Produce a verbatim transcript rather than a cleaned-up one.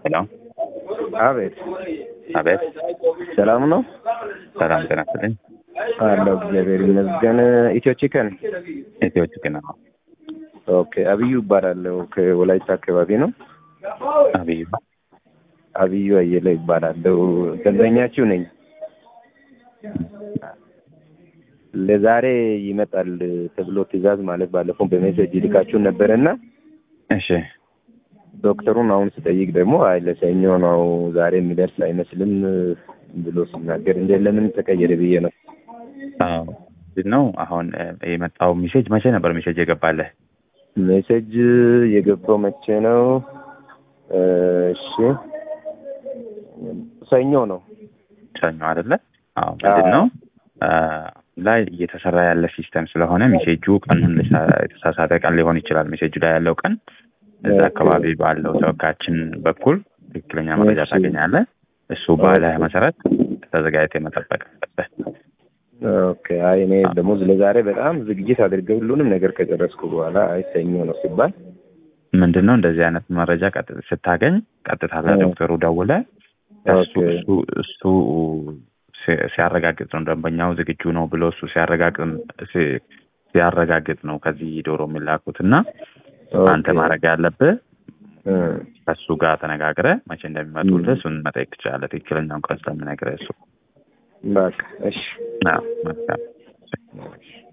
ሄሎ አቤት አቤት ሰላም ነው? ሰላም ጤና ይስጥልኝ። አለሁ እግዚአብሔር ይመስገን። ኢትዮ ቺከን ኢትዮ ቺከን ነው። ኦኬ። አብዩ እባላለሁ ከወላይታ አካባቢ ነው። አብዩ አብዩ አየለ እባላለሁ። ደንበኛችሁ ነኝ። ለዛሬ ይመጣል ተብሎ ትዕዛዝ ማለት ባለፈው በሜሴጅ ልካችሁ ነበርና እሺ ዶክተሩን አሁን ስጠይቅ ደግሞ አይ ለሰኞ ነው ዛሬ የሚደርስ አይመስልም ብሎ ሲናገር እንደ ለምን ተቀየረ ብዬ ነው። አዎ ነው። አሁን የመጣው ሜሴጅ መቼ ነበር ሜሴጅ የገባለህ? ሜሴጅ የገባው መቼ ነው? እሺ ሰኞ ነው። ሰኞ አይደለ? አዎ ምንድነው ላይ እየተሰራ ያለ ሲስተም ስለሆነ ሜሴጁ ቀኑን የተሳሳተ ቀን ሊሆን ይችላል። ሜሴጁ ላይ ያለው ቀን እዛ አካባቢ ባለው ተወካያችን በኩል ትክክለኛ መረጃ ታገኛለህ። እሱ ባለ መሰረት ተዘጋጅተህ መጠበቅ አለብህ። ኦኬ። አይ እኔ ደግሞ ለዛሬ በጣም ዝግጅት አድርገው ሁሉንም ነገር ከጨረስኩ በኋላ አይ ሰኞ ነው ሲባል ምንድነው እንደዚህ አይነት መረጃ ቀጥታ ስታገኝ ቀጥታ ለዶክተሩ ደውለህ እሱ እሱ እሱ ሲያረጋግጥ ነው ደንበኛው ዝግጁ ነው ብሎ እሱ ሲያረጋግጥ ሲያረጋግጥ ነው ከዚህ ዶሮ የሚላኩት እና አንተ ማድረግ ያለብህ ከሱ ጋር ተነጋግረህ መቼ እንደሚመጡልህ እሱን መጠየቅ ትችላለህ። ትክክለኛውን ቀን ስለምነግርህ እሱ በቃ እሺ። አዎ